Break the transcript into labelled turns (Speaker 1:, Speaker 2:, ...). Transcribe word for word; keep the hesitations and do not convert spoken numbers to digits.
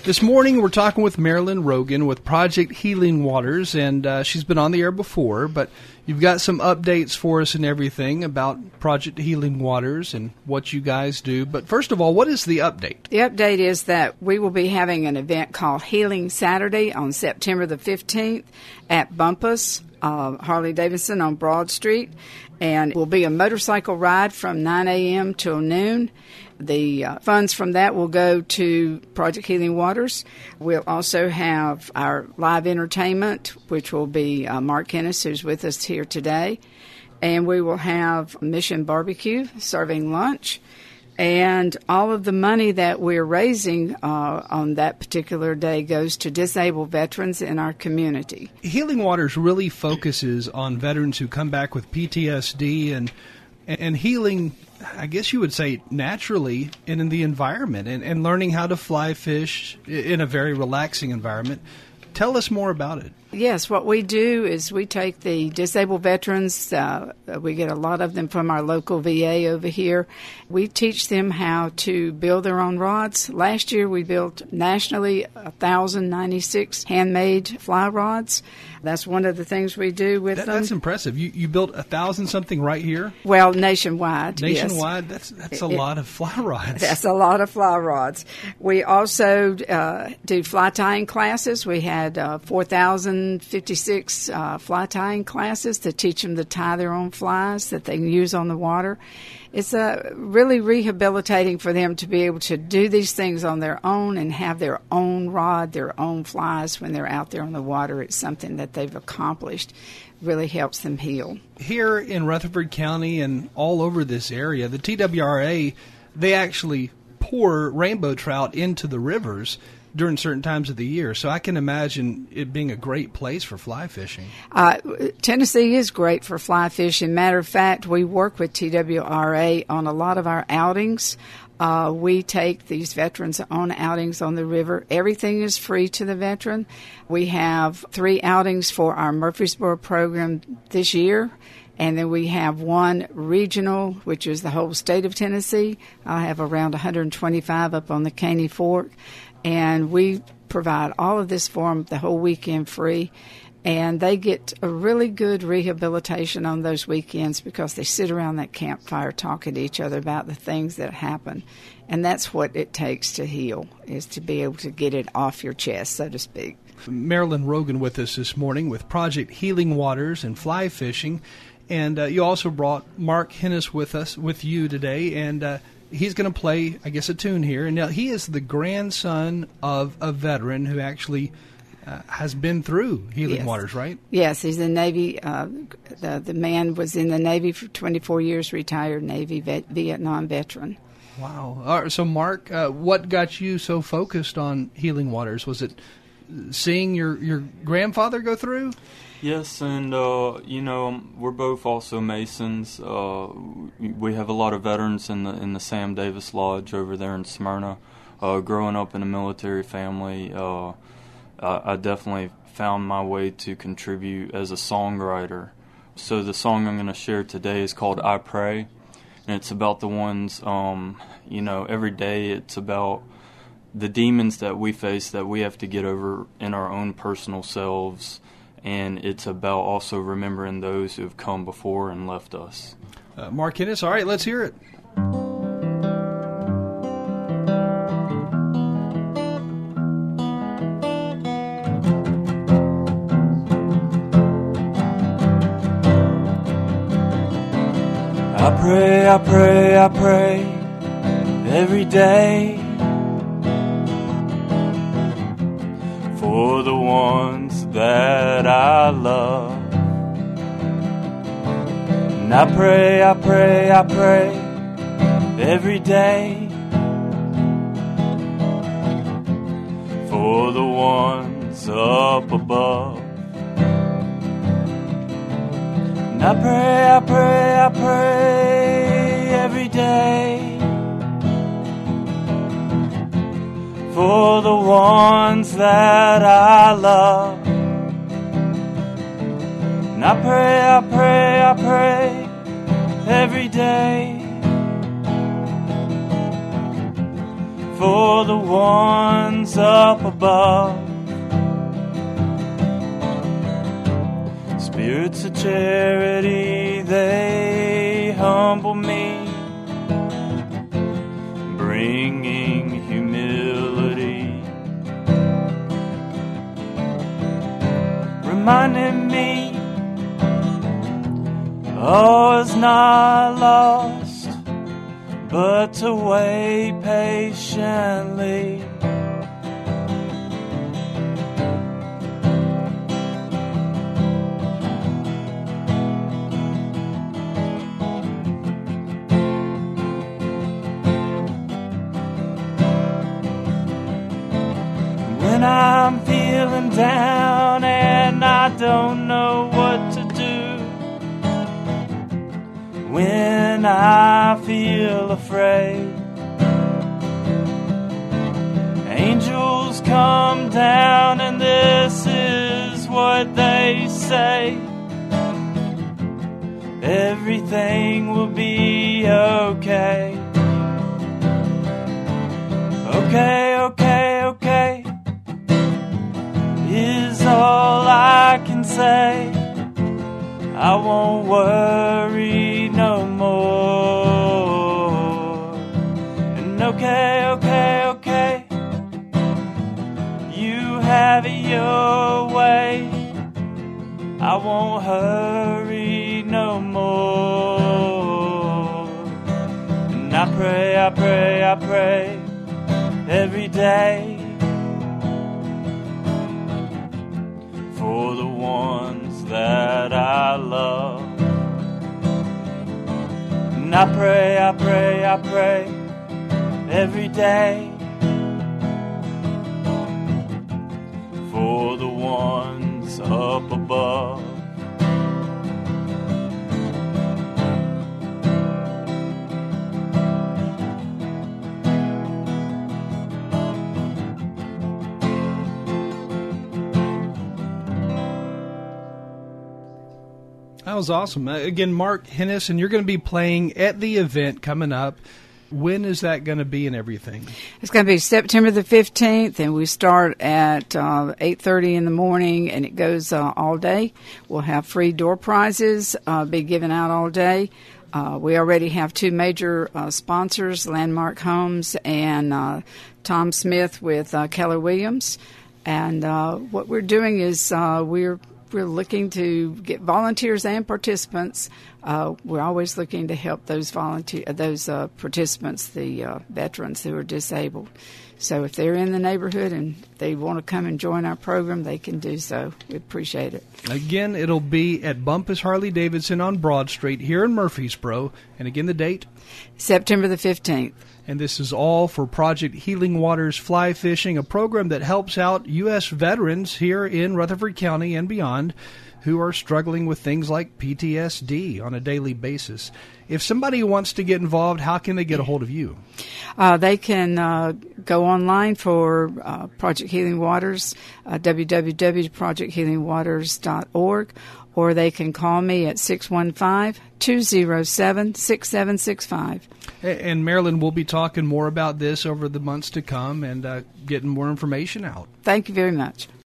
Speaker 1: This morning, we're talking with Marilyn Rogan with Project Healing Waters, and uh, she's been on the air before, but you've got some updates for us and everything about Project Healing Waters and what you guys do. But first of all, what is the update?
Speaker 2: The update is that we will be having an event called Healing Saturday on September the fifteenth at Bumpus, uh, Harley-Davidson on Broad Street, and it will be a motorcycle ride from nine a.m. till noon. The uh, funds from that will go to Project Healing Waters. We'll also have our live entertainment, which will be uh, Mark Kennis, who's with us here today. And we will have Mission Barbecue serving lunch. And all of the money that we're raising uh, on that particular day goes to disabled veterans in our community.
Speaker 1: Healing Waters really focuses on veterans who come back with P T S D and and healing, I guess you would say, naturally and in the environment, and, and learning how to fly fish in a very relaxing environment. Tell us more about it.
Speaker 2: Yes, what we do is we take the disabled veterans, uh, we get a lot of them from our local V A over here. We teach them how to build their own rods. Last year we built nationally one thousand ninety-six handmade fly rods. That's one of the things we do with
Speaker 1: that,
Speaker 2: them.
Speaker 1: That's impressive. You you built a thousand something right here?
Speaker 2: Well, nationwide,
Speaker 1: Nationwide?
Speaker 2: Yes.
Speaker 1: That's that's a
Speaker 2: it,
Speaker 1: lot of fly rods.
Speaker 2: That's a lot of fly rods. We also uh, do fly tying classes. We had uh, four thousand fifty-six uh, fly tying classes to teach them to tie their own flies that they can use on the water. It's uh, really rehabilitating for them to be able to do these things on their own and have their own rod, their own flies when they're out there on the water. It's something that they've accomplished. Really helps them heal.
Speaker 1: Here in Rutherford County and all over this area, the T W R A, they actually pour rainbow trout into the rivers during certain times of the year. So I can imagine it being a great place for fly fishing. Uh,
Speaker 2: Tennessee is great for fly fishing. Matter of fact, we work with T W R A on a lot of our outings. Uh, we take these veterans on outings on the river. Everything is free to the veteran. We have three outings for our Murfreesboro program this year. And then we have one regional, which is the whole state of Tennessee. I have around one hundred twenty-five up on the Caney Fork. And we provide all of this for them the whole weekend free. And they get a really good rehabilitation on those weekends because they sit around that campfire talking to each other about the things that happen. And that's what it takes to heal, is to be able to get it off your chest, so to speak.
Speaker 1: Marilyn Rogan with us this morning with Project Healing Waters and fly fishing. And uh, you also brought Mark Hennis with us, with you today, and uh, he's going to play, I guess, a tune here. And now he is the grandson of a veteran who actually uh, has been through Healing
Speaker 2: yes.
Speaker 1: Waters, right?
Speaker 2: Yes, he's in the Navy. Uh, the, the man was in the Navy for twenty-four years, retired Navy vet, Vietnam veteran.
Speaker 1: Wow. All right, so, Mark, uh, what got you so focused on Healing Waters? Was it seeing your, your grandfather go through?
Speaker 3: Yes, and, uh, you know, we're both also Masons. Uh, we have a lot of veterans in the in the Sam Davis Lodge over there in Smyrna. Uh, growing up in a military family, uh, I, I definitely found my way to contribute as a songwriter. So the song I'm going to share today is called I Pray, and it's about the ones, um, you know, every day it's about the demons that we face that we have to get over in our own personal selves. And it's about also remembering those who have come before and left us.
Speaker 1: Uh, Mark Hennis, all right, let's hear it.
Speaker 3: I pray, I pray, I pray every day for the ones that I love. And I pray, I pray, I pray every day for the ones up above. And I pray, I pray, I pray every day for the ones that I love. And I pray, I pray, I pray every day for the ones up above. Spirits of charity, they humble me, bringing humility, reminding me all is not lost, but to wait patiently. When I'm feeling down and I don't know what to do, when I feel afraid, angels come down and this is what they say: everything will be okay. Okay, okay, okay is all I can say. I won't worry no more. And okay, okay, okay, you have it your way. I won't hurry no more. And I pray, I pray, I pray every day for the ones that I love. And I pray, I pray, I pray every day for the ones up above.
Speaker 1: That was awesome. Uh, again, Mark Hennis, and you're going to be playing at the event coming up. When is that going to be and everything?
Speaker 2: It's going to be September the fifteenth, and we start at uh, eight thirty in the morning, and it goes uh, all day. We'll have free door prizes uh, be given out all day. Uh, we already have two major uh, sponsors, Landmark Homes and uh, Tom Smith with uh, Keller Williams. And uh, what we're doing is uh, we're We're looking to get volunteers and participants. Uh, we're always looking to help those volunteer, those uh, participants, the uh, veterans who are disabled. So if they're in the neighborhood and they want to come and join our program, they can do so. We appreciate it.
Speaker 1: Again, it'll be at Bumpus Harley Davidson on Broad Street here in Murfreesboro. And again, the date?
Speaker 2: September the fifteenth.
Speaker 1: And this is all for Project Healing Waters Fly Fishing, a program that helps out U S veterans here in Rutherford County and beyond who are struggling with things like P T S D on a daily basis. If somebody wants to get involved, how can they get a hold of you?
Speaker 2: Uh, they can uh, go online for uh, Project Healing Waters, uh, w w w dot project healing waters dot org, or they can call me at six one five, two zero seven, six seven six five.
Speaker 1: And Marilyn, we'll be talking more about this over the months to come and uh, getting more information out.
Speaker 2: Thank you very much.